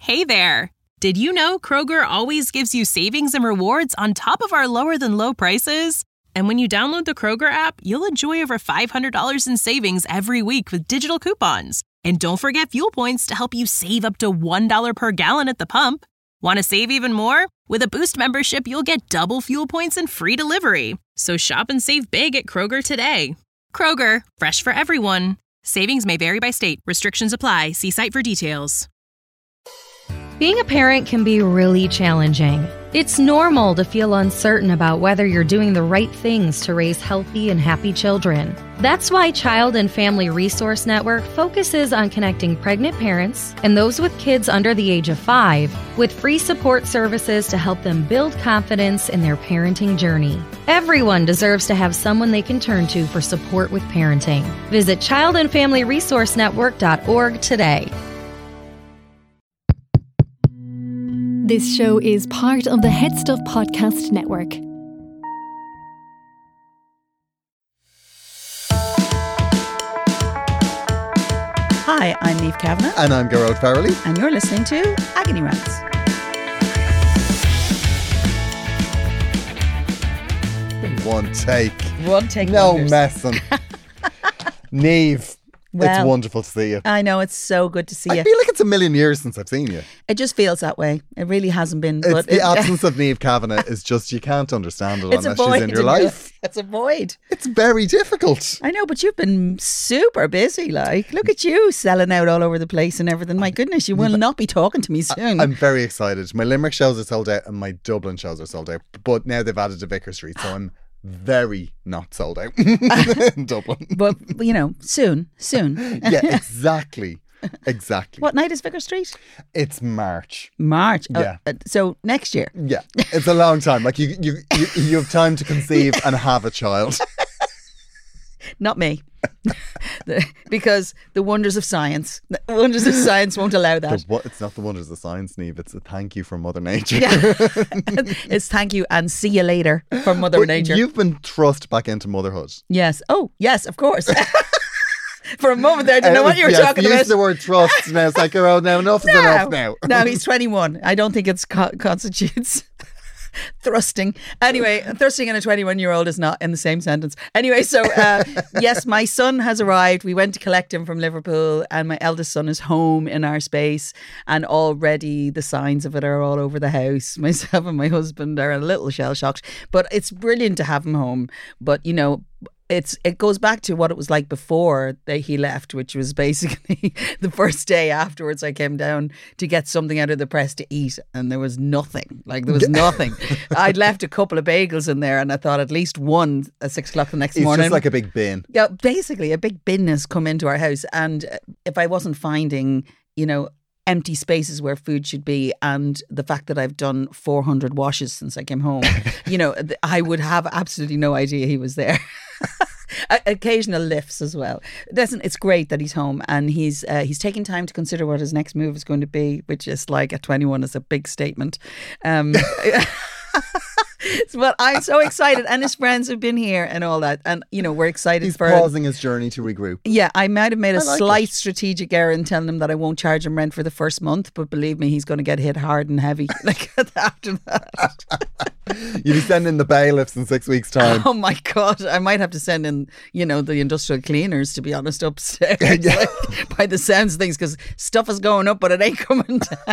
Hey there! Did you know Kroger always gives you savings and rewards on top of our lower-than-low prices? And when you download the Kroger app, you'll enjoy over $500 in savings every week with digital coupons. And don't forget fuel points to help you save up to $1 per gallon at the pump. Want to save even more? With a Boost membership, you'll get double fuel points and free delivery. So shop and save big at Kroger today. Kroger, fresh for everyone. Savings may vary by state. Restrictions apply. See site for details. Being a parent can be really challenging. It's normal to feel uncertain about whether you're doing the right things to raise healthy and happy children. That's why Child and Family Resource Network focuses on connecting pregnant parents and those with kids under the age of 5 with free support services to help them build confidence in their parenting journey. Everyone deserves to have someone they can turn to for support with parenting. Visit childandfamilyresourcenetwork.org today. This show is part of the Head Stuff Podcast Network. Hi, I'm Niamh Kavanagh. And I'm Gerard Farrelly. And you're listening to Agony Rants. One take. No wonders. messing. Niamh, it's wonderful to see you. I know, it's so good to see you. I feel like it's a million years since I've seen you. It just feels that way. It really hasn't been. It's the absence of Niamh Kavanagh is just, you can't understand it It's a unless void she's in your life. It's a void. It's very difficult. I know, but you've been super busy. Like, look at you selling out all over the place and everything. My goodness, you will not be talking to me soon. I'm very excited. My Limerick shows are sold out and my Dublin shows are sold out. But now they've added to Vicar Street, so I'm very not sold out in Dublin. But, you know, soon. Yeah, exactly. What night is Vicar Street? It's March. March. Yeah. So next year. Yeah, it's a long time. Like you have time to conceive and have a child. Not me. Because the wonders of science won't allow that. It's not the wonders of science, Niamh. It's a thank you from Mother Nature. Yeah. It's thank you and see you later from Mother Nature. You've been thrust back into motherhood. Yes. Oh, yes, of course. For a moment there, I didn't know what you were talking about. Use the word trust now. It's like, oh, now enough is enough now. No, he's 21. I don't think it constitutes thrusting. Anyway, thrusting and a 21-year-old is not in the same sentence. Anyway, so yes, my son has arrived. We went to collect him from Liverpool and my eldest son is home in our space and already the signs of it are all over the house. Myself and my husband are a little shell-shocked, but it's brilliant to have him home. But, you know, it goes back to what it was like before he left, which was basically the first day afterwards I came down to get something out of the press to eat and there was nothing. Like there was nothing. I'd left a couple of bagels in there and I thought at least one at 6 o'clock the next morning. It's just like a big bin. Yeah, basically a big bin has come into our house and if I wasn't finding, you know, empty spaces where food should be and the fact that I've done 400 washes since I came home, you know, I would have absolutely no idea he was there. Occasional lifts as well. It's great that he's home and he's taking time to consider what his next move is going to be, which is like at 21 is a big statement. But I'm so excited and his friends have been here and all that and you know we're excited. He's pausing his journey to regroup. Yeah, I might have made a slight strategic error in telling him that I won't charge him rent for the first month, but believe me, he's going to get hit hard and heavy like after that. You'll be sending the bailiffs in 6 weeks' time. Oh my God, I might have to send in, you know, the industrial cleaners, to be honest, upstairs. Yeah. Like, by the sounds of things, because stuff is going up but it ain't coming down.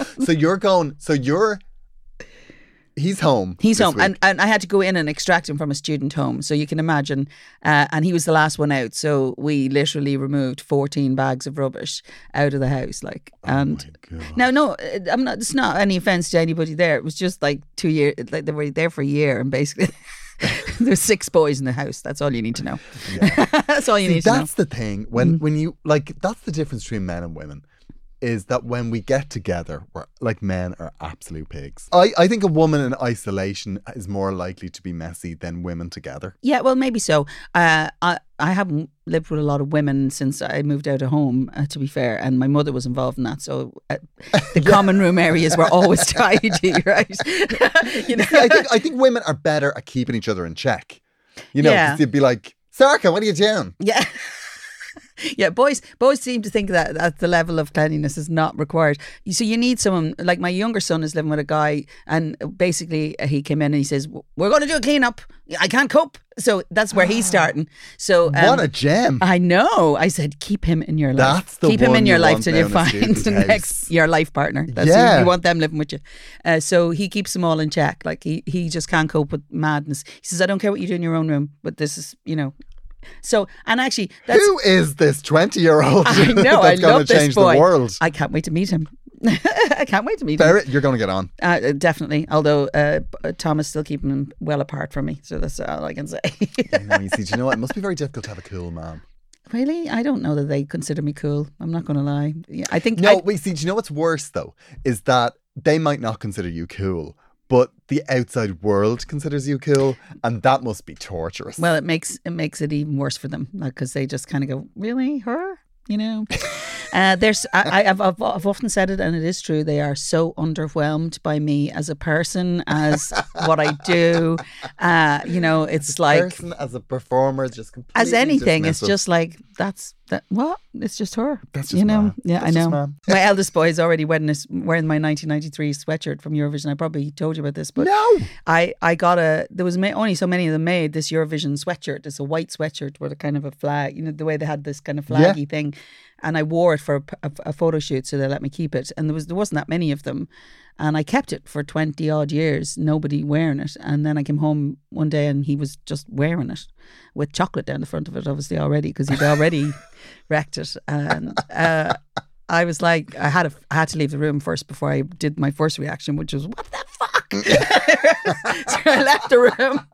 He's home. He's home. And I had to go in and extract him from a student home. So you can imagine. And he was the last one out. So we literally removed 14 bags of rubbish out of the house. Like, and my God. Now, no, it's not any offence to anybody there. It was just like 2 years, like they were there for a year and basically there's 6 boys in the house. That's all you need to know. Yeah. That's all you need to know. That's the thing. When you, like, that's the difference between men and women. Is that when we get together, we're like men are absolute pigs. I think a woman in isolation is more likely to be messy than women together. Yeah, well, maybe so. I haven't lived with a lot of women since I moved out of home, to be fair, and my mother was involved in that. So the common room areas were always tidy, right? You know? I think women are better at keeping each other in check. You know, 'cause you'd be like, Sarka, what are you doing? Yeah. Yeah, boys seem to think that at the level of cleanliness is not required. So you need someone, like my younger son is living with a guy, and basically he came in and he says, we're going to do a clean up. I can't cope. So that's where he's starting. So what a gem. I know. I said, keep him in your life. That's the keep him one in your you life want till you down a find student's the house. next your life partner. That's Yeah. you want them living with you. So he keeps them all in check. Like he just can't cope with madness. He says, I don't care what you do in your own room, but this is, So, and actually, that's, Who is this 20-year-old I know, I that's going love to this change boy. the world? I can't wait to meet him. I can't wait to meet him. Barrett, you're going to get on. Definitely. Although Tom is still keeping him well apart from me. So that's all I can say. I know, you see, do you know what? It must be very difficult to have a cool man. Really? I don't know that they consider me cool. I'm not going to lie. Yeah, I think... No, wait, see, do you know what's worse, though? Is that they might not consider you cool, but the outside world considers you cool, and that must be torturous. Well, it makes it even worse for them, because they just kind of go, really, her? I've often said it, and it is true. They are so underwhelmed by me as a person, as what I do. It's as a like person, as a performer, just completely as anything. It's dismissive. just like what? It's just her. That's just ma'am. Yeah, That's I just know. ma'am. My eldest boy is already wearing my 1993 sweatshirt from Eurovision. I probably told you about this, but No. I got there was only so many of them made this Eurovision sweatshirt. It's a white sweatshirt with a kind of a flag, the way they had this kind of flaggy thing, and I wore it for a photo shoot, so they let me keep it. And there wasn't that many of them, and I kept it for 20 odd years, nobody wearing it. And then I came home one day and he was just wearing it with chocolate down the front of it, obviously already, because he'd already wrecked it. And I was like, I had to leave the room first before I did my first reaction, which was, what the fuck? So I left the room.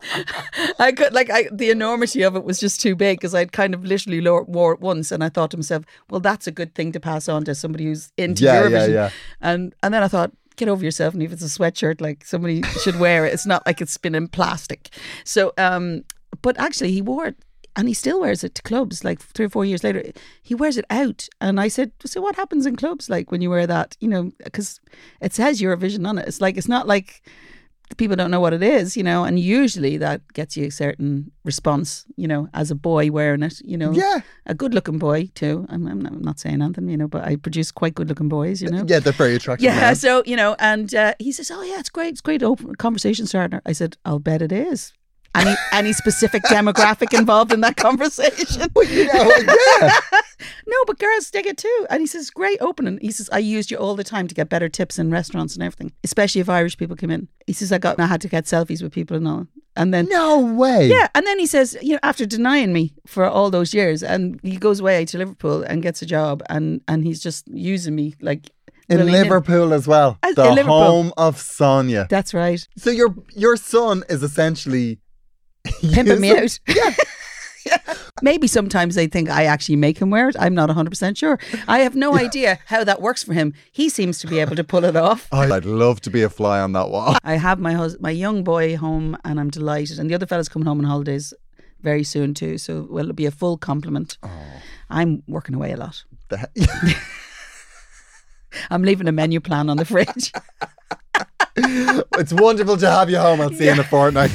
The enormity of it was just too big, because I'd kind of literally wore it once, and I thought to myself, well, that's a good thing to pass on to somebody who's into Eurovision. Yeah. And then I thought, get over yourself, and if it's a sweatshirt, like, somebody should wear it. It's not like it's been in plastic. So, but actually he wore it. And he still wears it to clubs, like 3 or 4 years later. He wears it out. And I said, so what happens in clubs, like, when you wear that? Because it says Eurovision on it. It's not like people don't know what it is, and usually that gets you a certain response, as a boy wearing it, Yeah. A good looking boy too. I'm not saying anything, but I produce quite good looking boys, Yeah, they're very attractive. Yeah, men. so, and he says, oh yeah, it's great open conversation starter. I said, I'll bet it is. Any specific demographic involved in that conversation? Yeah. No, but girls dig it too. And he says, great opening. He says, I used you all the time to get better tips in restaurants and everything, especially if Irish people come in. He says, I had to get selfies with people and all. And then, No way. yeah, and then he says, after denying me for all those years, and he goes away to Liverpool and gets a job, and he's just using me like In willy-nilly. Liverpool as well. In The Liverpool. home of Sonia. That's right. So your son is essentially Pimping me using- out. Yeah. Maybe sometimes they think I actually make him wear it. I'm not 100% sure. I have no idea how that works for him. He seems to be able to pull it off. I'd love to be a fly on that wall. I have my young boy home, and I'm delighted. And the other fella's coming home on holidays very soon too. So it'll be a full complement. I'm working away a lot. I'm leaving a menu plan on the fridge. It's wonderful to have you home. I'll see you in a fortnight.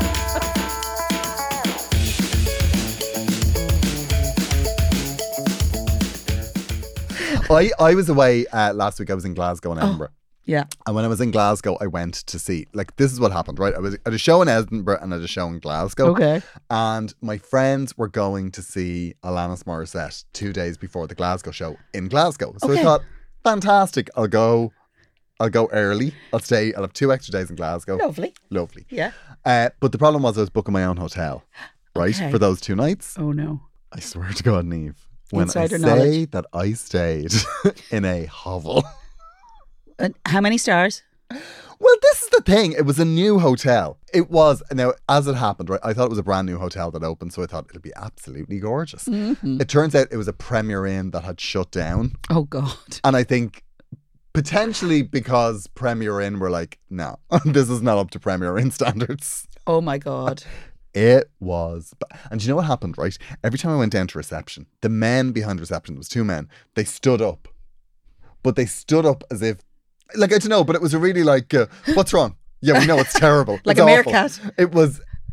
I was away last week. I was in Glasgow and Edinburgh. Yeah. And when I was in Glasgow, I went to see, this is what happened, right? I was at a show in Edinburgh and at a show in Glasgow. Okay. And my friends were going to see Alanis Morissette 2 days before the Glasgow show in Glasgow. So I thought, fantastic, I'll go early. I'll have 2 extra days in Glasgow. Lovely. Yeah. But the problem was I was booking my own hotel, right, Okay. for those 2 nights. Oh no. I swear to God, Niamh, when Insider I say knowledge. that I stayed in a hovel. And how many stars? Well, this is the thing. It was a new hotel. It was. Now, as it happened, right, I thought it was a brand new hotel that opened, so I thought it'll be absolutely gorgeous. Mm-hmm. It turns out it was a Premier Inn that had shut down. Oh God. And I think potentially because Premier Inn were like, no, this is not up to Premier Inn standards. Oh my God. It was. And do you know what happened, right? Every time I went down to reception, the men behind reception, there was 2 men, they stood up. But they stood up as if, I don't know, but it was a really what's wrong? Yeah, we know it's terrible. Like It's a awful. meerkat. It was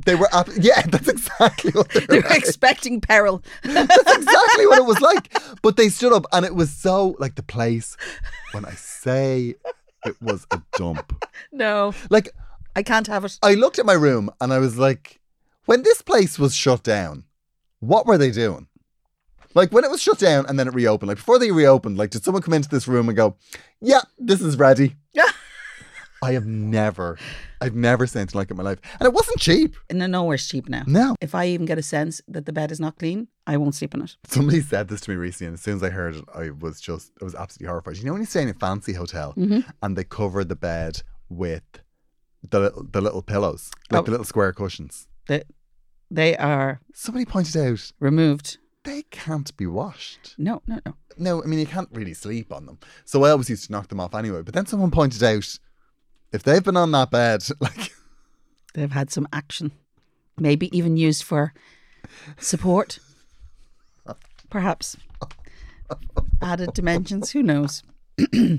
They were, yeah, that's exactly what They were expecting peril. That's exactly what it was like. But they stood up and it was so, like, the place, when I say it was a dump. No, Like, I can't have it. I looked at my room and I was like, when this place was shut down, what were they doing? Like, when it was shut down and then it reopened, like, before they reopened, like, did someone come into this room and go, yeah, this is ready? I've never seen anything like it in my life. And it wasn't cheap. No, nowhere's cheap now. No. If I even get a sense that the bed is not clean, I won't sleep in it. Somebody said this to me recently, and as soon as I heard it, I was absolutely horrified. You know when you stay in a fancy hotel and they cover the bed with the little pillows, like the little square cushions? They are Somebody pointed out, removed. they can't be washed. No. No, I mean, you can't really sleep on them. So I always used to knock them off anyway. But then someone pointed out, if they've been on that bed, like... They've had some action. Maybe even used for support. Perhaps. Added dimensions. Who knows? Do you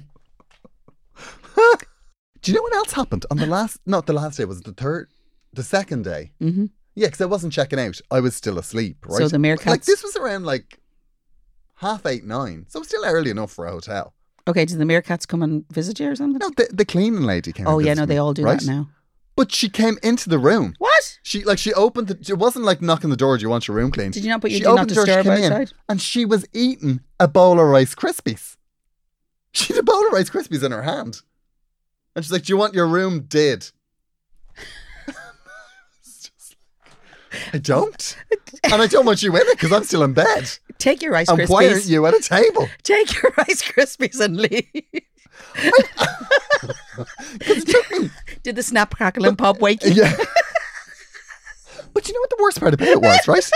know what else happened on not the last day, was it the second day? Mm-hmm. Yeah, because I wasn't checking out. I was still asleep, right? So the meerkats... Like, this was around like 8:30, 9. So it was still early enough for a hotel. Okay, did the meerkats come and visit you or something? No, the cleaning lady came. Oh and yeah, visited no, they me, all do right? that now. But she came into the room. What? She opened it wasn't like knocking the door, do you want your room cleaned? Did you not put your She do not opened the door, she disturb came in, outside? and she was eating a bowl of Rice Krispies. She had a bowl of Rice Krispies in her hand. And she's like, do you want your room did? It's just like, I don't. And I don't want you in it because I'm still in bed. Take your Rice And Krispies. why aren't you at a table? Take your Rice Krispies and leave. Because it took me. Did the snap, crackle and pop wake you? Yeah. But you know what the worst part about it was, right?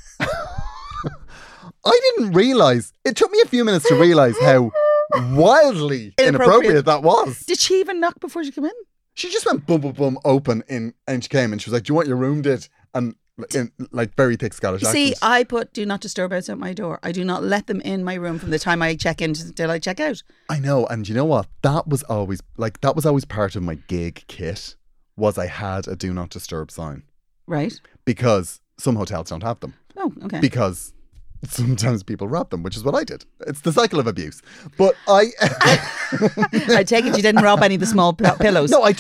I didn't realise. It took me a few minutes to realise how wildly inappropriate that was. Did she even knock before she came in? She just went boom, boom, boom, open in, and she came and she was like, do you want your room did? And in like very thick Scottish accent. See, I put do not disturb outside my door. I do not let them in my room from the time I check in till I check out. I know, and you know what? That was always part of my gig kit, was I had a do not disturb sign. Right. Because some hotels don't have them. Oh, okay. Because sometimes people rob them, which is what I did. It's the cycle of abuse. But I take it you didn't rob any of the small pillows. No, I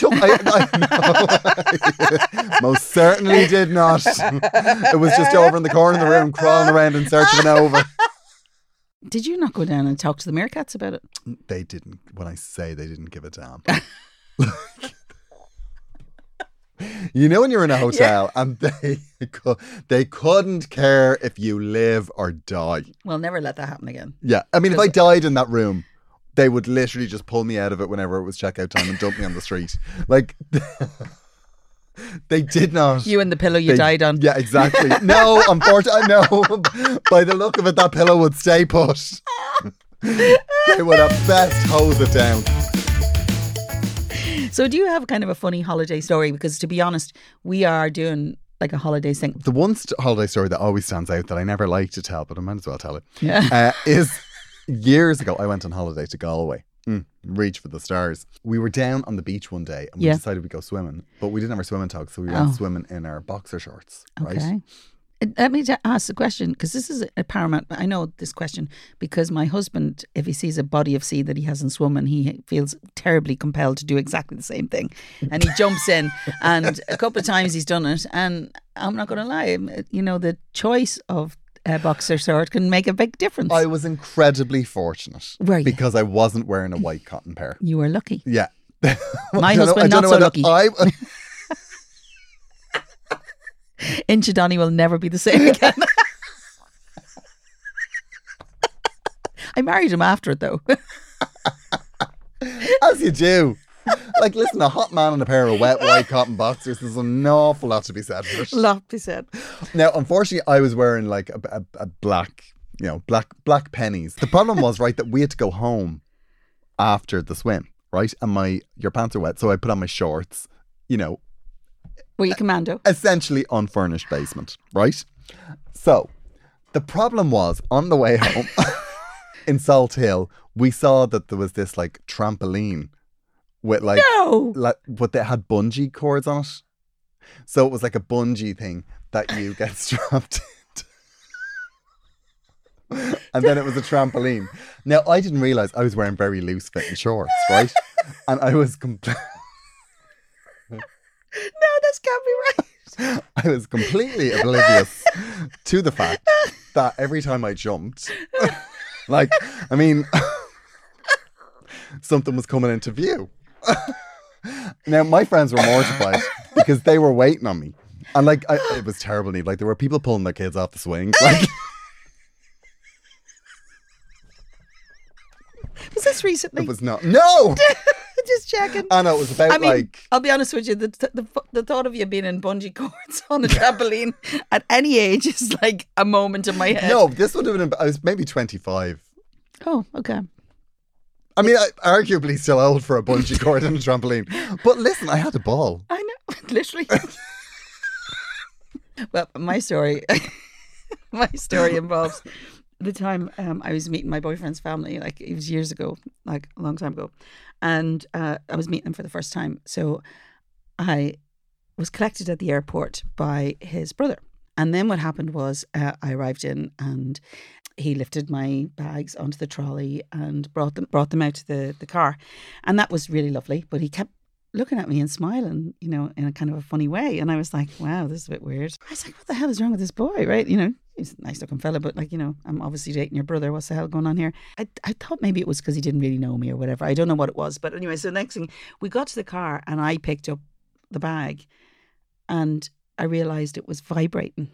most certainly did not. It was just over in the corner of the room, crawling around in search of an over. Did you not go down and talk to the meerkats about it? They didn't. When I say they didn't give a damn. You know when you're in a hotel and they couldn't care if you live or die. We'll never let that happen again. Yeah. I mean, if I died in that room, they would literally just pull me out of it whenever it was checkout time and dump me on the street. Like, they did not. You and the pillow you died on. Yeah, exactly. No, unfortunately, no. By the look of it, that pillow would stay put. They would at best hose it down. So do you have kind of a funny holiday story? Because to be honest, we are doing like a holiday thing. The one holiday story that always stands out that I never like to tell, but I might as well tell it, is years ago I went on holiday to Galway. Reach for the stars. We were down on the beach one day and we decided we'd go swimming, but we didn't have our swimming togs, so we went swimming in our boxer shorts, right? Okay. Let me ask the question, because this is a paramount. I know this question because my husband, if he sees a body of sea that he hasn't swum in, he feels terribly compelled to do exactly the same thing. And he jumps in, and a couple of times he's done it. And I'm not going to lie, you know, the choice of a boxer short can make a big difference. I was incredibly fortunate. Were you? Because I wasn't wearing a white cotton pair. You were lucky. Yeah. My husband not so lucky. Inchydonny will never be the same again. I married him after it though. As you do. Like, listen, a hot man in a pair of wet white cotton boxers, there's an awful lot to be said for it. Lot to be said. Now, unfortunately, I was wearing like a black, you know, black pennies. The problem was, right, that we had to go home after the swim, right? And your pants are wet, so I put on my shorts, you know. Were you commando? Essentially unfurnished basement, right? So, the problem was, on the way home in Salt Hill, we saw that there was this like trampoline with like, no, but they had bungee cords on it. So it was like a bungee thing that you get strapped into. And then it was a trampoline. Now, I didn't realise I was wearing very loose fitting shorts, right? And I was No, this can't be right. I was completely oblivious to the fact that every time I jumped, like, I mean, something was coming into view. Now, my friends were mortified because they were waiting on me. And like, it was terrible. Like, there were people pulling their kids off the swings. Like, Was this recently? it was not. No! Just checking. I know, it was about I mean, like. I'll be honest with you, the thought of you being in bungee cords on a trampoline at any age is like a moment in my head. No, this would have been, I was maybe 25. Oh, okay. I mean, arguably still old for a bungee cord and a trampoline. But listen, I had a ball. I know, literally. Well, my story involves the time I was meeting my boyfriend's family. Like, it was years ago, like a long time ago, and I was meeting him for the first time. So I was collected at the airport by his brother, and then what happened was I arrived in, and he lifted my bags onto the trolley and brought them out to the car, and that was really lovely. But he kept looking at me and smiling, you know, in a kind of a funny way. And I was like, wow, this is a bit weird. I was like, what the hell is wrong with this boy, right? You know, he's a nice looking fella, but like, you know, I'm obviously dating your brother. What's the hell going on here? I thought maybe it was because he didn't really know me or whatever. I don't know what it was. But anyway, so the next thing, we got to the car and I picked up the bag and I realised it was vibrating.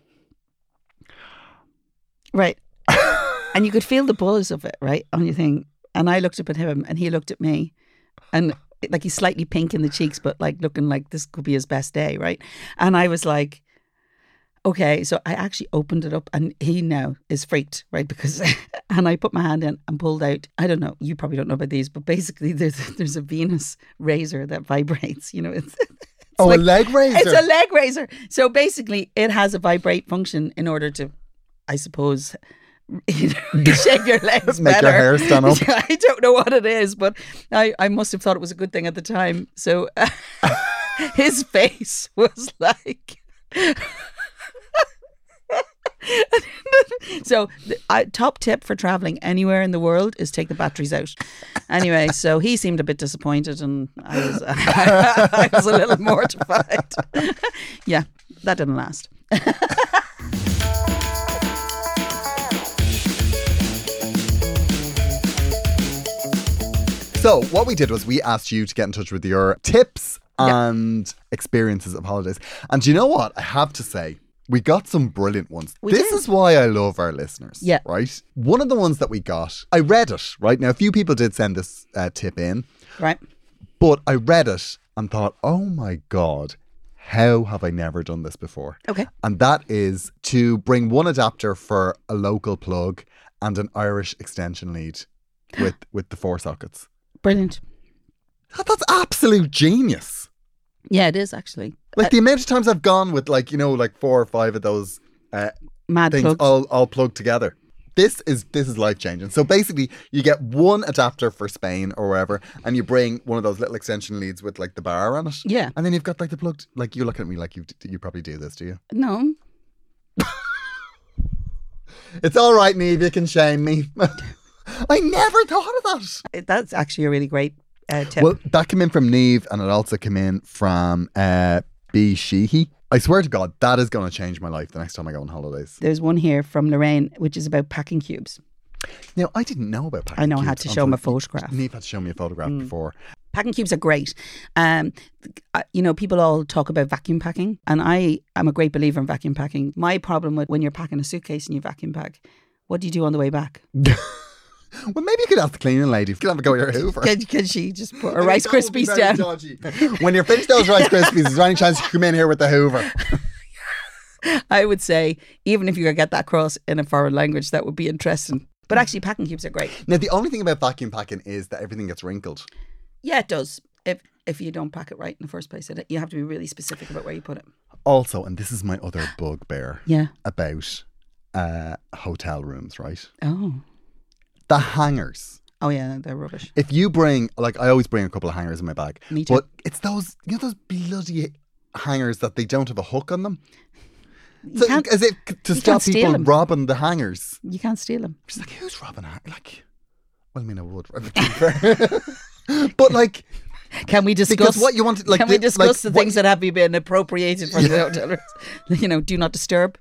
Right. And you could feel the buzz of it, right, on your thing. And I looked up at him and he looked at me and like he's slightly pink in the cheeks, but like looking like this could be his best day, right? And I was like, okay. So I actually opened it up and he now is freaked, right? Because, and I put my hand in and pulled out, I don't know, you probably don't know about these, but basically there's a Venus razor that vibrates, you know. It's Oh, like, a leg razor. It's a leg razor. So basically it has a vibrate function in order to, I suppose, you know, shave your legs Make better. your hair stand up. I don't know what it is, but I must have thought it was a good thing at the time. So his face was like. So top tip for traveling anywhere in the world is take the batteries out. Anyway, so he seemed a bit disappointed and I was a little mortified. Yeah, that didn't last. So what we did was we asked you to get in touch with your tips and experiences of holidays. And do you know what? I have to say, we got some brilliant ones. This is why I love our listeners. Yeah. Right? One of the ones that we got, I read it, right? Now, a few people did send this tip in. Right. But I read it and thought, oh my God, how have I never done this before? Okay. And that is to bring one adapter for a local plug and an Irish extension lead with the 4 sockets. Brilliant. That's absolute genius. Yeah, it is actually. Like the amount of times I've gone with like, you know, like 4 or 5 of those Mad things plugs. all plugged together. This is life changing. So basically you get one adapter for Spain or wherever and you bring one of those little extension leads with like the bar on it. Yeah. And then you've got like the plugged, like you look at me like you probably do this, do you? No. It's all right, Niamh, you can shame me. I never thought of that. That's actually a really great tip. Well, that came in from Niamh and it also came in from B. Sheehy. I swear to God, that is going to change my life the next time I go on holidays. There's one here from Lorraine, which is about packing cubes. Now, I didn't know about packing I know, cubes I had to show him a photograph. Niamh had to show me a photograph before. Packing cubes are great. You know, people all talk about vacuum packing, and I am a great believer in vacuum packing. My problem with when you're packing a suitcase and you vacuum pack, what do you do on the way back? Well, maybe you could ask the cleaning lady. You could have a go at your Hoover. Can she just put her Rice Krispies down? Dodgy. When you're finished those Rice Krispies, is there any chance you could come in here with the Hoover? I would say, even if you could get that across in a foreign language, that would be interesting. But actually, packing cubes are great. Now, the only thing about vacuum packing is that everything gets wrinkled. Yeah, it does. If you don't pack it right in the first place, you have to be really specific about where you put it. Also, and this is my other bugbear about hotel rooms, right? Oh. The hangers. Oh yeah, they're rubbish. If you bring, like, I always bring a couple of hangers in my bag. Me too. But it's those, you know, those bloody hangers that they don't have a hook on them. You So can't- as if to you stop can't steal people them. robbing the hangers. You can't steal them. She's like, who's robbing a hanger? Like, well, I mean, I would. To be fair. But like, Can we discuss because what you want, like, can we discuss the what- things that have been appropriated from the hotel? You know, do not disturb.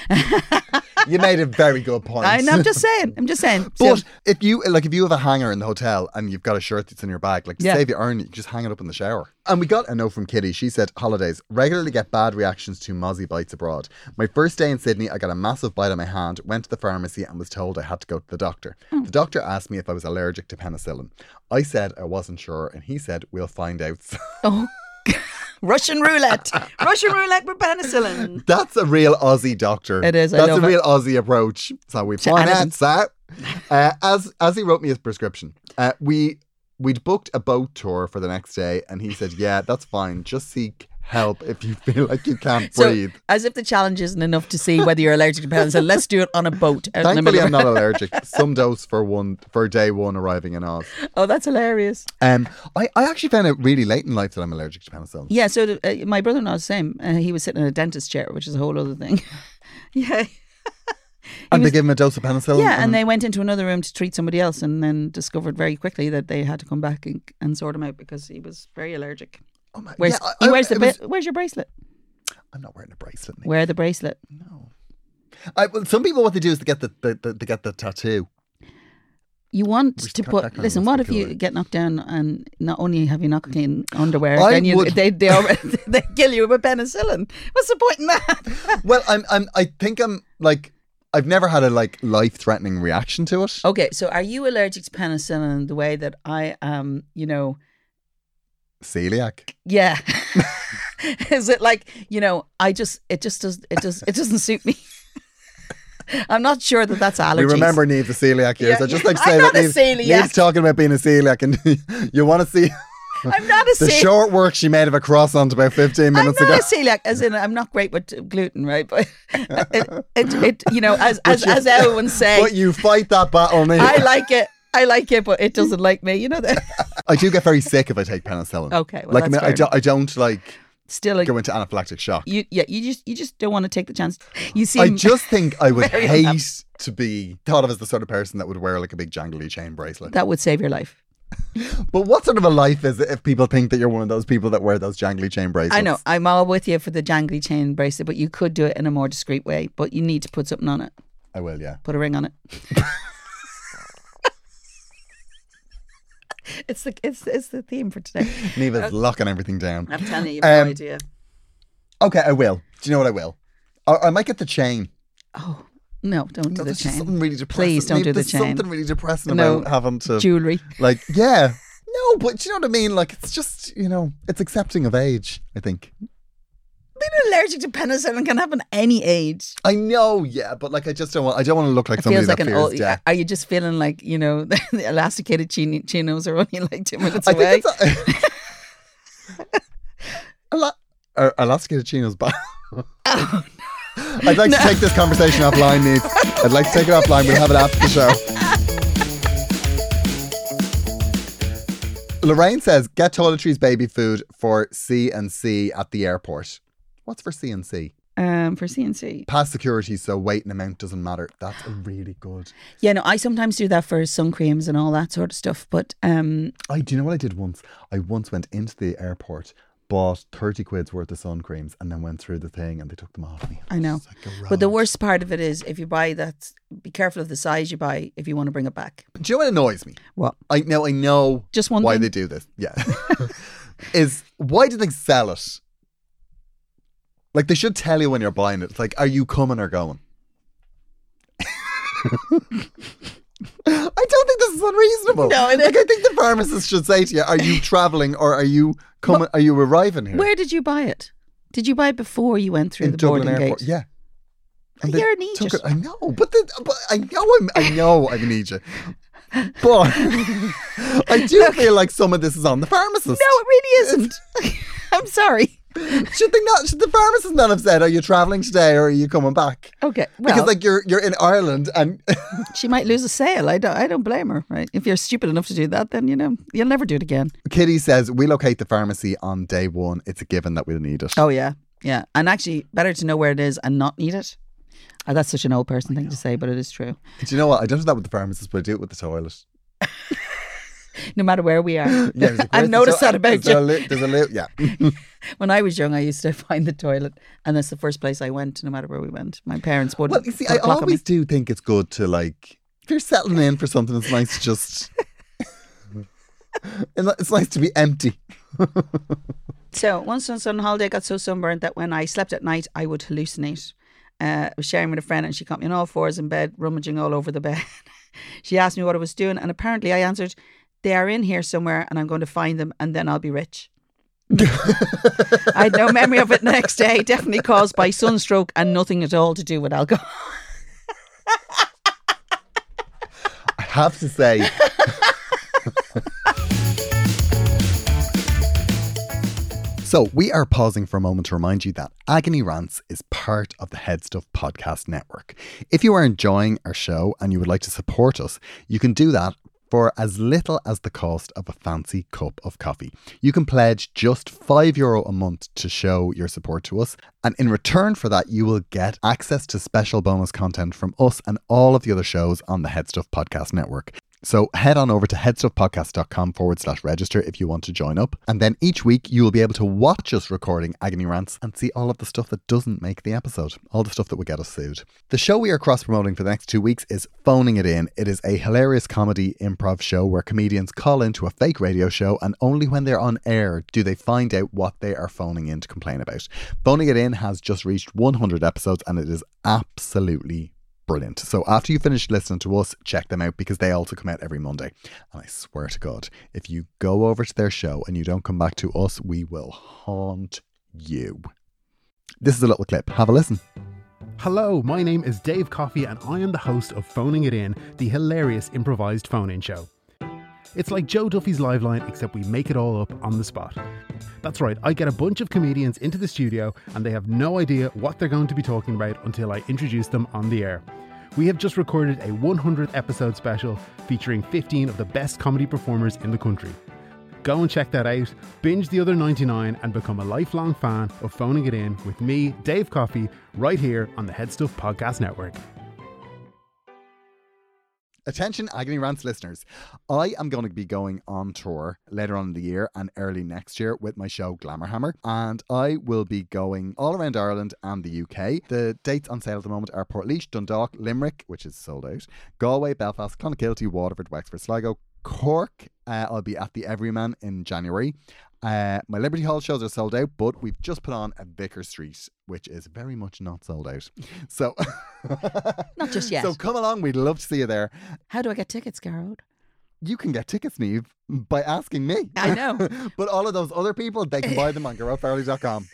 You made a very good point. I'm just saying. But if you have a hanger in the hotel and you've got a shirt that's in your bag, like to Yeah. save you iron, you just hang it up in the shower. And we got a note from Kitty. She said, holidays, regularly get bad reactions to mozzie bites abroad. My first day in Sydney, I got a massive bite on my hand, went to the pharmacy and was told I had to go to the doctor. The doctor asked me if I was allergic to penicillin. I said I wasn't sure and he said, we'll find out. Oh. Russian roulette with penicillin. That's a real Aussie doctor. It is, I That's love a it. real Aussie approach. So we find anything. out, sir. As he wrote me his prescription, we'd booked a boat tour for the next day, and he said, "Yeah, that's fine. Just seek help if you feel like you can't breathe." So, as if the challenge isn't enough to see whether you're allergic to penicillin, let's do it on a boat. Out in the Thankfully, middle I'm of not allergic. Some dose for day one arriving in Oz. Oh, that's hilarious. I actually found out really late in life that I'm allergic to penicillin. Yeah, so my brother-in-law was the same. He was sitting in a dentist chair, which is a whole other thing. Yeah. And they give him a dose of penicillin. Yeah, and they went into another room to treat somebody else and then discovered very quickly that they had to come back and sort him out because he was very allergic. Oh my, Where's yeah, where's your bracelet? I'm not wearing a bracelet. Nick. Wear the bracelet. No. Well, some people, what they do is they get the tattoo. You want Which to that put. kind of Listen, must what be if you cool. get knocked down and not only have you not clean underwear, I then would- they already they kill you with penicillin. What's the point in that? Well, I think I'm like, I've never had a like life-threatening reaction to it. Okay, so are you allergic to penicillin the way that I am? You know, Celiac. yeah. Is it like, you know, it doesn't suit me. I'm not sure that that's allergies. We remember Niamh the celiac years. Yeah, I just like to I'm say not that a celiac. Niamh's talking about being a celiac, and you want to see I'm not a the celiac. short work she made of a croissant about 15 I'm minutes not ago. a celiac, as in I'm not great with gluten, right? But it you know, as Elle would say, But you fight that battle, Niamh. I like it, but it doesn't like me. You know that. I do get very sick if I take penicillin. Okay, well, like that's I mean, fair I don't like Still, go into anaphylactic shock. you just don't want to take the chance. You see, I just think I would very hate unhappy. to be thought of as the sort of person that would wear like a big jangly chain bracelet. that would save your life. But what sort of a life is it if people think that you're one of those people that wear those jangly chain bracelets? I know. I'm all with you for the jangly chain bracelet, but you could do it in a more discreet way. But you need to put something on it. I will, yeah. Put a ring on it. It's the theme for today. Niamh's locking everything down. I'm telling you, you've no idea. Okay, I will. Do you know what I will? I might get the chain. Oh no! Don't do the There's just chain. something really depressing. Please don't Niamh, do the there's chain. something really depressing No. about having to Jewelry. like, yeah. No, but do you know what I mean? Like, it's just, you know, it's accepting of age, I think. Being allergic to penicillin can happen any age. I know, yeah, but like I don't want to look like It somebody feels like that an fears old. death. Are you just feeling like, you know, the elasticated chinos are only like 2 minutes I away? think it's elasticated chinos back. Oh, I'd like to take this conversation offline, Niamh. I'd like to take it offline. We'll have it after the show. Lorraine says, get toiletries baby food for C&C at the airport. What's for C&C? For CNC. Past security, so weight and amount doesn't matter. That's really good. Yeah, no, I sometimes do that for sun creams and all that sort of stuff. But Do you know what I did once? I once went into the airport, bought 30 quid's worth of sun creams, and then went through the thing and they took them off me. I know. It's like a But the road. worst part of it is if you buy that, be careful of the size you buy if you want to bring it back. Do you know what annoys me? What? I know Just one why thing? they do this. Yeah. Is why do they sell it? Like, they should tell you when you're buying it. It's like, are you coming or going? I don't think this is unreasonable. No, it like, I think the pharmacist should say to you, are you travelling or are you coming? Are you arriving here? Where did you buy it? Did you buy it before you went through In the Dublin boarding Airport? gate? Yeah. And they You're an took idiot. it. I know, but I know I'm an idiot. But I do feel like some of this is on the pharmacist. No, it really isn't. I'm sorry. Should the pharmacist not have said, are you travelling today or are you coming back? Okay, well, Because like you're in Ireland and she might lose a sale. I don't blame her, right? If you're stupid enough to do that, then you'll never do it again. Kitty says we locate the pharmacy on day one. It's a given that we'll need it. Oh yeah, and actually better to know where it is and not need it. That's such an old person thing to say, but it is true. Do you know what? I don't do that with the pharmacist, but I do it with the toilet. No matter where we are. Yeah, I've noticed that about you. There's a loop, yeah. When I was young, I used to find the toilet, and that's the first place I went, no matter where we went. My parents wouldn't. Well, you see, I always do think it's good to, like, if you're settling in for something, it's nice to just... it's nice to be empty. So, once on Sun holiday, I got so sunburnt that when I slept at night, I would hallucinate. I was sharing with a friend, and she caught me on all fours in bed, rummaging all over the bed. She asked me what I was doing, and apparently I answered, they are in here somewhere and I'm going to find them and then I'll be rich. I had no memory of it the next day, definitely caused by sunstroke and nothing at all to do with alcohol. I have to say... So we are pausing for a moment to remind you that Agony Rants is part of the Head Stuff Podcast Network. If you are enjoying our show and you would like to support us, you can do that for as little as the cost of a fancy cup of coffee. You can pledge just €5 a month to show your support to us. And in return for that, you will get access to special bonus content from us and all of the other shows on the Head Stuff Podcast Network. So head on over to headstuffpodcast.com/register if you want to join up. And then each week you will be able to watch us recording Agony Rants and see all of the stuff that doesn't make the episode. All the stuff that would get us sued. The show we are cross-promoting for the next 2 weeks is Phoning It In. It is a hilarious comedy improv show where comedians call into a fake radio show and only when they're on air do they find out what they are phoning in to complain about. Phoning It In has just reached 100 episodes and it is absolutely brilliant. So after you finish listening to us, check them out because they also come out every Monday. And I swear to God, if you go over to their show and you don't come back to us, we will haunt you. This is a little clip. Have a listen. Hello, my name is Dave Coffey and I am the host of Phoning It In, the hilarious improvised phone-in show. It's like Joe Duffy's Live Line, except we make it all up on the spot. That's right, I get a bunch of comedians into the studio and they have no idea what they're going to be talking about until I introduce them on the air. We have just recorded a 100th episode special featuring 15 of the best comedy performers in the country. Go and check that out, binge the other 99 and become a lifelong fan of Phoning It In with me, Dave Coffey, right here on the Head Stuff Podcast Network. Attention Agony Rants listeners, I am going to be going on tour later on in the year and early next year with my show Glamour Hammer, and I will be going all around Ireland and the UK. The dates on sale at the moment are Portlaoise, Dundalk, Limerick, which is sold out, Galway, Belfast, Clonakilty, Waterford, Wexford, Sligo, Cork. I'll be at the Everyman in January. My Liberty Hall shows are sold out, but we've just put on a Vicar Street, which is very much not sold out. So, not just yet. So come along, we'd love to see you there. How do I get tickets, Garrod? You can get tickets, Niamh, by asking me. I know. But all of those other people, they can buy them on GarrodFarley.com.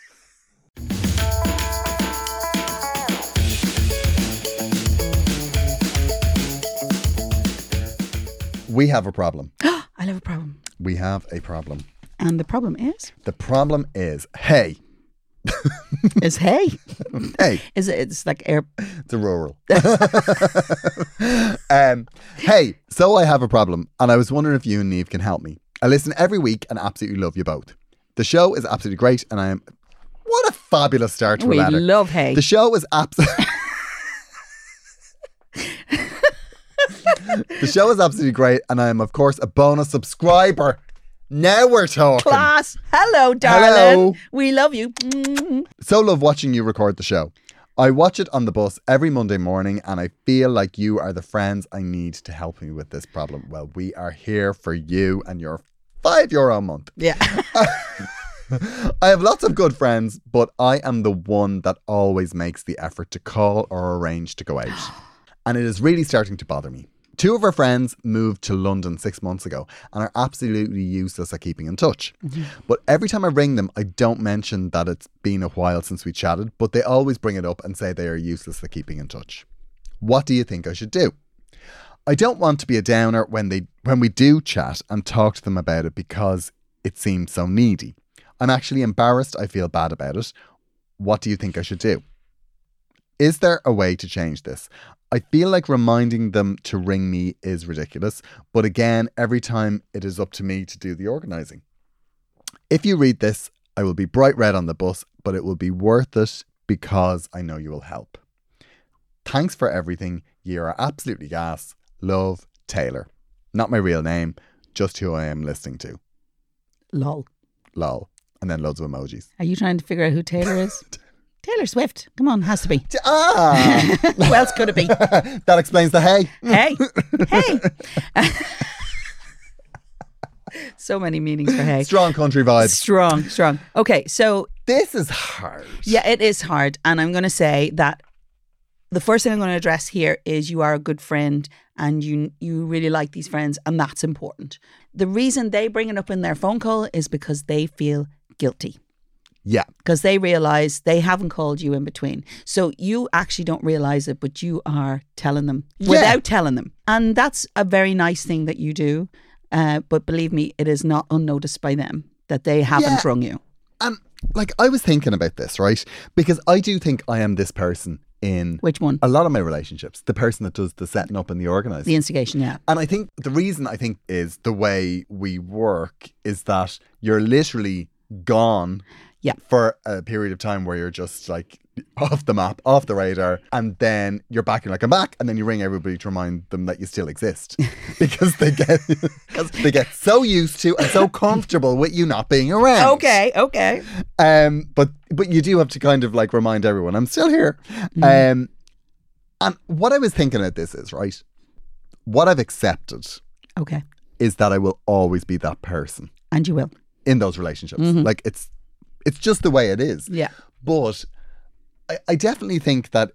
We have a problem. I have a problem. We have a problem. And the problem is? The problem is, hey. Is hey? Hey. Is it? It's like air. It's a rural. Hey, so I have a problem and I was wondering if you and Niamh can help me. I listen every week and absolutely love you both. The show is absolutely great and I am... What a fabulous start to a letter. We love hey. The show is absolutely... The show is absolutely great and I am of course a bonus subscriber. Now we're talking. Class. Hello, darling. Hello. We love you. So love watching you record the show. I watch it on the bus every Monday morning and I feel like you are the friends I need to help me with this problem. Well, we are here for you and your €5 a month. Yeah. I have lots of good friends, but I am the one that always makes the effort to call or arrange to go out. And it is really starting to bother me. 2 of our friends moved to London 6 months ago and are absolutely useless at keeping in touch. Mm-hmm. But every time I ring them, I don't mention that it's been a while since we chatted, but they always bring it up and say they are useless at keeping in touch. What do you think I should do? I don't want to be a downer when we do chat and talk to them about it because it seems so needy. I'm actually embarrassed. I feel bad about it. What do you think I should do? Is there a way to change this? I feel like reminding them to ring me is ridiculous, but again, every time it is up to me to do the organising. If you read this, I will be bright red on the bus, but it will be worth it because I know you will help. Thanks for everything. You are absolutely gas. Love, Taylor. Not my real name, just who I am listening to. Lol. And then loads of emojis. Are you trying to figure out who Taylor is? Taylor Swift. Come on, has to be. Who else could it be? That explains the hey. Hey. So many meanings for hey. Strong country vibes. Strong. Okay, so this is hard. Yeah, it is hard. And I'm going to say that the first thing I'm going to address here is you are a good friend and you really like these friends, and that's important. The reason they bring it up in their phone call is because they feel guilty. Yeah. Because they realise they haven't called you in between. So you actually don't realise it, but you are telling them without telling them. And that's a very nice thing that you do. But believe me, it is not unnoticed by them that they haven't rung you. And like, I was thinking about this, right? Because I do think I am this person in... Which one? A lot of my relationships. The person that does the setting up and the organising. The instigation, yeah. And I think the reason I think is the way we work is that you're literally gone for a period of time where you're just like off the map, off the radar, and then you're back and like, I'm back, and then you ring everybody to remind them that you still exist because they get so used to and so comfortable with you not being around. Okay. But you do have to kind of like remind everyone I'm still here. And what I was thinking at this is, right, what I've accepted is that I will always be that person. And you will. In those relationships. Like it's just the way it is. Yeah. But I definitely think that,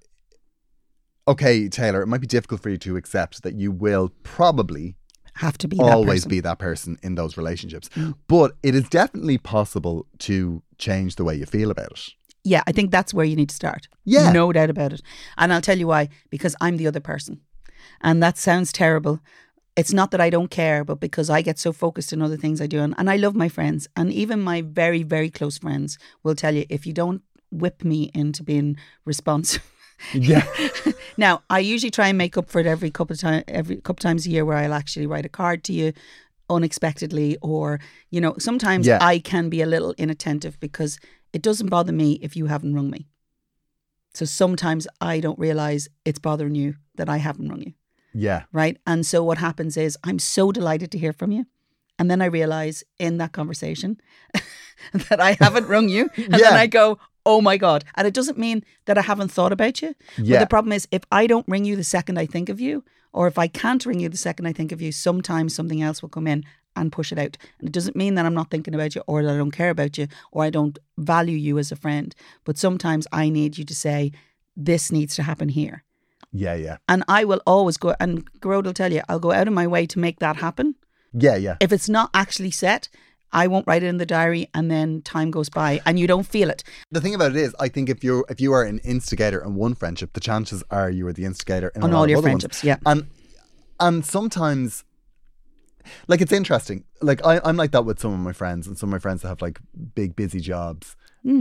okay, Taylor, it might be difficult for you to accept that you will probably have to be always be that person in those relationships. But it is definitely possible to change the way you feel about it. Yeah, I think that's where you need to start. Yeah. No doubt about it. And I'll tell you why. Because I'm the other person. And that sounds terrible. It's not that I don't care, but because I get so focused in other things I do. And I love my friends. And even my very, very close friends will tell you, if you don't whip me into being responsive. Yeah. Now, I usually try and make up for it every couple of times a year where I'll actually write a card to you unexpectedly, or, you know, sometimes I can be a little inattentive because it doesn't bother me if you haven't rung me. So sometimes I don't realise it's bothering you that I haven't rung you. Yeah. Right. And so what happens is I'm so delighted to hear from you. And then I realise in that conversation that I haven't rung you. And then I go, oh my God. And it doesn't mean that I haven't thought about you. Yeah. But the problem is, if I don't ring you the second I think of you, or if I can't ring you the second I think of you, sometimes something else will come in and push it out. And it doesn't mean that I'm not thinking about you, or that I don't care about you, or I don't value you as a friend. But sometimes I need you to say, this needs to happen here. Yeah. And I will always go, and Gearóid will tell you, I'll go out of my way to make that happen. Yeah. If it's not actually set, I won't write it in the diary, and then time goes by and you don't feel it. The thing about it is, I think if you are an instigator in one friendship, the chances are you are the instigator in all your friendships. Ones. Yeah. And sometimes, like, it's interesting. Like, I'm like that with some of my friends, and some of my friends that have like big busy jobs,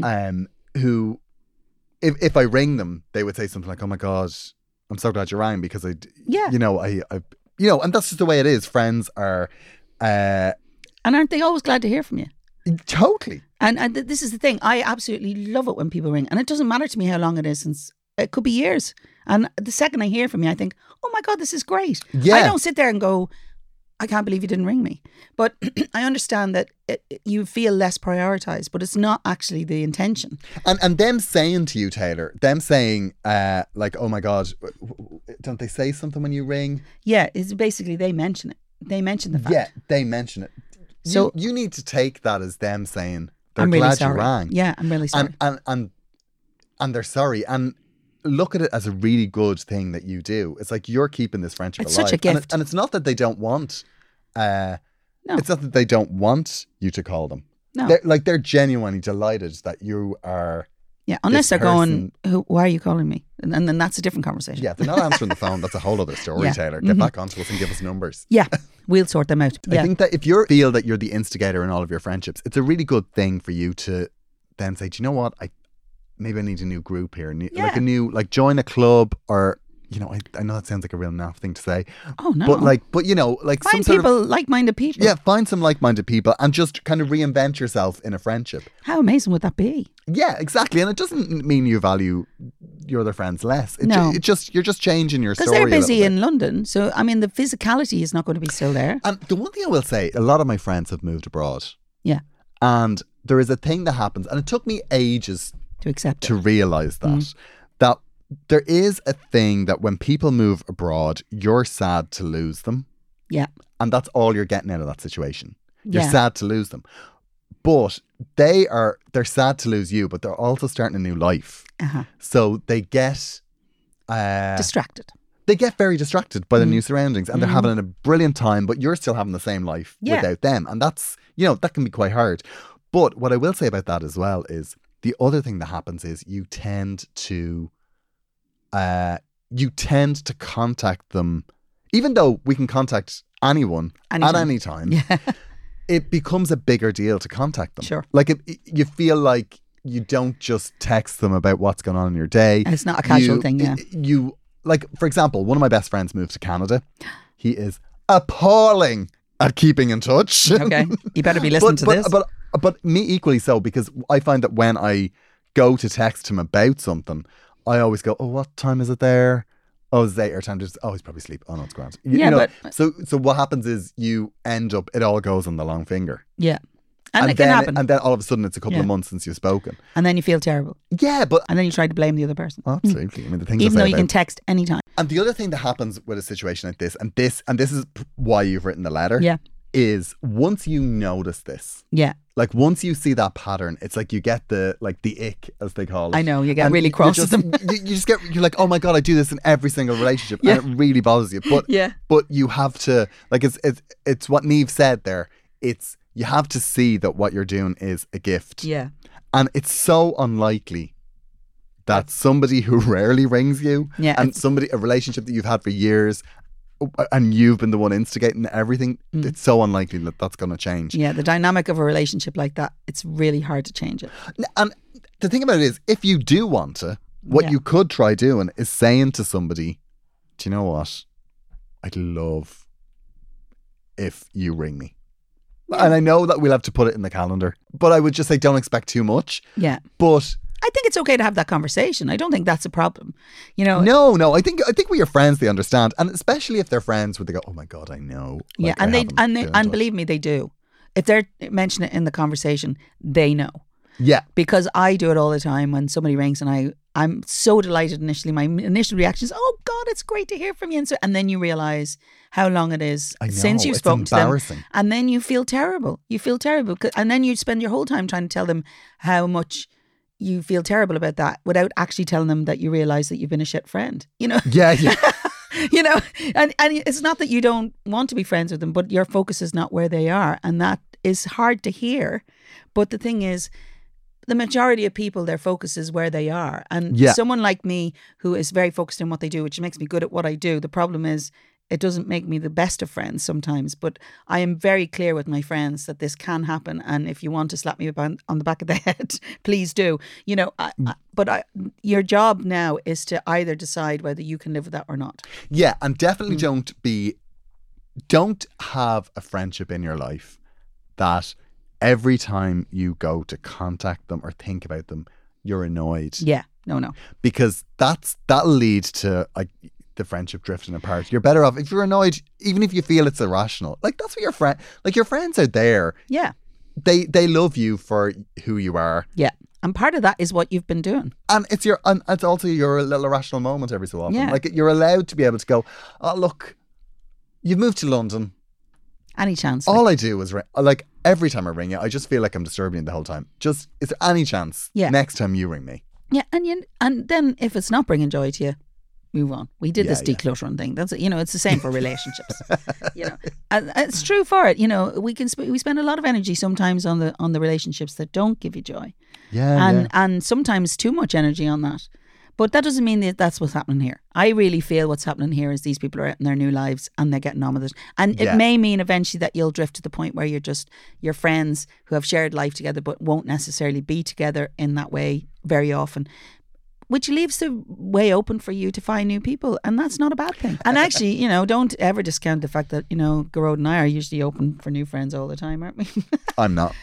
who if I ring them, they would say something like, oh my God, I'm so glad you rang, because and that's just the way it is. Friends are, and aren't they always glad to hear from you? Totally. And this is the thing. I absolutely love it when people ring, and it doesn't matter to me how long it is, since it could be years. And the second I hear from you, I think, oh my God, this is great. Yeah. I don't sit there and go, I can't believe you didn't ring me. But I understand that you feel less prioritised, but it's not actually the intention. And them saying to you, Taylor, them saying like, oh my God, don't they say something when you ring? Yeah, it's basically they mention it. They mention the fact. Yeah, they mention it. So you need to take that as them saying they're I'm really glad sorry. you rang. Yeah, I'm really sorry. And they're sorry. And look at it as a really good thing that you do. It's like you're keeping this friendship alive. It's such a gift. And it's not that they don't want no. It's not that they don't want you to call them. No. They're genuinely delighted that you are Yeah, unless this they're going, why are you calling me? And then that's a different conversation. Yeah, if they're not answering the phone, that's a whole other story, Yeah. Taylor. Get back onto us and give us numbers. Yeah, we'll sort them out. I Yeah. think that if you feel that you're the instigator in all of your friendships, it's a really good thing for you to then say, do you know what? Maybe I need a new group here. Like join a club, or, you know, I know that sounds like a real naff thing to say. Oh, no. But you know, like Find some sort people, of, like-minded people. yeah, find some like-minded people and just kind of reinvent yourself in a friendship. How amazing would that be? Yeah, exactly. And it doesn't mean you value your other friends less. No. You're just changing your story. Because they're a little busy bit. in London. So, I mean, the physicality is not going to be still there. And the one thing I will say, a lot of my friends have moved abroad. Yeah, And there is a thing that happens, and it took me ages to accept to it. realise that there is a thing that when people move abroad, you're sad to lose them. Yeah. And that's all you're getting out of that situation. You're Yeah. sad to lose them. But they're sad to lose you, but they're also starting a new life. Uh-huh. So they get Distracted. they get very distracted by the new surroundings, and they're having a brilliant time, but you're still having the same life Yeah. without them. And that's, you know, that can be quite hard. But what I will say about that as well is the other thing that happens is you tend to contact them, even though we can contact anyone at Anytime. any time. Yeah. It becomes a bigger deal to contact them. Sure. Like you feel like you don't just text them about what's going on in your day. It's not a casual thing, yeah. You, like, for example, one of my best friends moved to Canada. He is appalling at keeping in touch. Okay. You better be listening to this. But me equally so, because I find that when I go to text him about something, I always go, oh, what time is it there? Oh, it's 8 or time. He's probably asleep. Oh, no, it's grand. Yeah, but- so what happens is you end up, it all goes on the long finger. Yeah. And it then, can happen. And then all of a sudden it's a couple of Yeah. months since you've spoken. And then you feel terrible. Yeah, but And then you try to blame the other person. absolutely. I mean, the things Even I though say you can about- text anytime. And the other thing that happens with a situation like this, and this is why you've written the letter, Yeah. is once you notice this, Yeah. like once you see that pattern, it's like you get the ick, as they call it. I know, you get And really cross just, with them. you're like, oh my God, I do this in every single relationship, and it really bothers you. But Yeah. but you have to, like, it's what Niamh said there. It's, you have to see that what you're doing is a gift. Yeah. And it's so unlikely that somebody who rarely rings you, Yeah, and a relationship that you've had for years, and you've been the one instigating everything, it's so unlikely that that's going to change. Yeah. The dynamic of a relationship like that, it's really hard to change it. And the thing about it is, if you do want to, what Yeah. you could try doing is saying to somebody, do you know what? I'd love if you ring me. And I know that we'll have to put it in the calendar, but I would just say don't expect too much. Yeah. But I think it's okay to have that conversation. I don't think that's a problem. You know, no, I think with your friends they understand, and especially if they're friends where they go, oh my God, I know. yeah, Like, and I they haven't and been in touch. believe me, they do. If they're mentioning it in the conversation, they know. Yeah, Because I do it all the time when somebody rings and I'm so delighted initially. My initial reaction is, oh God, it's great to hear from you. And then you realise how long it is I know, since you've it's spoken to them. embarrassing. And then you feel terrible. You feel terrible. And then you spend your whole time trying to tell them how much you feel terrible about that without actually telling them that you realise that you've been a shit friend. You know? yeah. You know, and it's not that you don't want to be friends with them, but your focus is not where they are. And that is hard to hear. But the thing is, the majority of people, their focus is where they are. And Yeah. someone like me who is very focused on what they do, which makes me good at what I do, the problem is it doesn't make me the best of friends sometimes. But I am very clear with my friends that this can happen. And if you want to slap me on the back of the head, please do. You know, your job now is to either decide whether you can live with that or not. Yeah, and definitely don't have a friendship in your life that every time you go to contact them or think about them, you're annoyed. Yeah, no. Because that'll lead to the friendship drifting apart. You're better off if you're annoyed, even if you feel it's irrational. Like, that's what your friends out there, Yeah, they love you for who you are. yeah. And part of that is what you've been doing. And it's also your little irrational moment every so often. Yeah. Like, you're allowed to be able to go, oh look, you've moved to London. Any chance. All I do is like every time I ring you, I just feel like I'm disturbing you the whole time. Just, is there any chance Yeah. next time you ring me? Yeah, and then if it's not bringing joy to you, move on. We did this decluttering thing. That's it's the same for relationships. And it's true for it. We spend a lot of energy sometimes on the relationships that don't give you joy. And sometimes too much energy on that. But that doesn't mean that that's what's happening here. I really feel what's happening here is these people are out in their new lives and they're getting on with it. And it may mean eventually that you'll drift to the point where you're friends who have shared life together but won't necessarily be together in that way very often, which leaves the way open for you to find new people. And that's not a bad thing. And actually, don't ever discount the fact that, Gearóid and I are usually open for new friends all the time, aren't we? I'm not.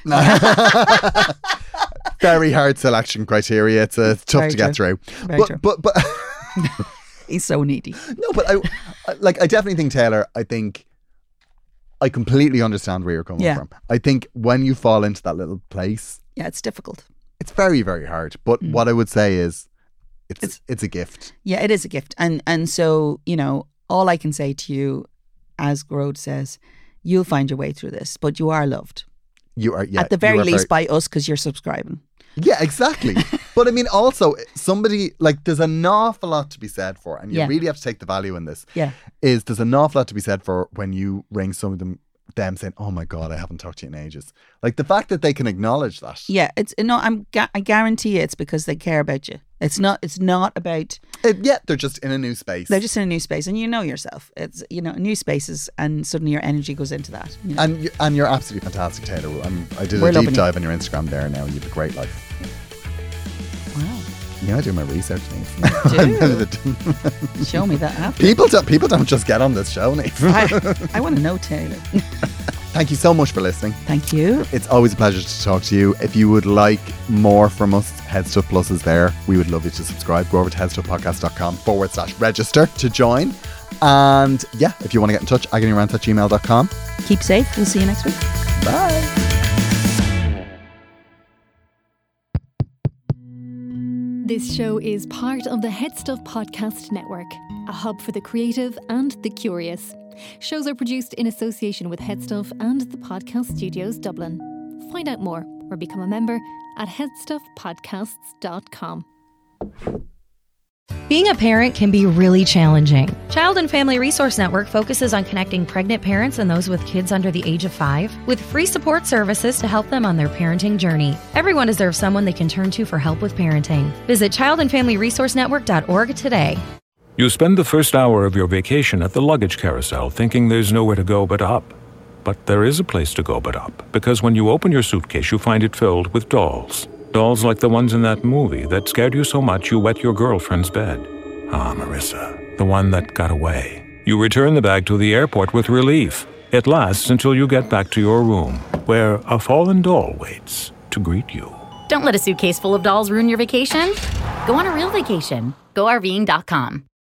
Very hard selection criteria. It's tough to get through. But he's so needy. No, but I definitely think, Taylor, I think I completely understand where you're coming from. I think when you fall into that little place, it's difficult. It's very, very hard. But what I would say is it's a gift. Yeah, it is a gift. And so, all I can say to you, as Gearóid says, you'll find your way through this, but you are loved. You are, at the very least by us, because you're subscribing. Yeah, exactly. But I mean, also, somebody, there's an awful lot to be said for, and you really have to take the value in this. Yeah. There's an awful lot to be said for when you ring some of them saying, oh my God, I haven't talked to you in ages. The fact that they can acknowledge that. Yeah, I guarantee it's because they care about you. It's not about... they're just in a new space. They're just in a new space, and you know yourself. It's, new spaces, and suddenly your energy goes into that. And you're absolutely fantastic, Taylor. I did a deep dive on your Instagram there now, and you have a great life. Wow. Yeah, I do my research, Niamh. Show me that after. People don't just get on this show, Niamh. I want to know, Taylor. Thank you so much for listening. Thank you. It's always a pleasure to talk to you. If you would like more from us, Head Stuff Plus is there. We would love you to subscribe. Go over to headstuffpodcast.com/register to join. And if you want to get in touch, agonyrant@gmail.com. Keep safe. We'll see you next week. Bye. This show is part of the Head Stuff Podcast Network, a hub for the creative and the curious. Shows are produced in association with Head Stuff and the Podcast Studios Dublin. Find out more or become a member at headstuffpodcasts.com. Being a parent can be really challenging. Child and Family Resource Network focuses on connecting pregnant parents and those with kids under the age of 5 with free support services to help them on their parenting journey. Everyone deserves someone they can turn to for help with parenting. Visit childandfamilyresourcenetwork.org today. You spend the first hour of your vacation at the luggage carousel thinking there's nowhere to go but up. But there is a place to go but up, because when you open your suitcase, you find it filled with dolls. Dolls like the ones in that movie that scared you so much you wet your girlfriend's bed. Ah, Marissa, the one that got away. You return the bag to the airport with relief. It lasts until you get back to your room, where a fallen doll waits to greet you. Don't let a suitcase full of dolls ruin your vacation. Go on a real vacation. GoRVing.com.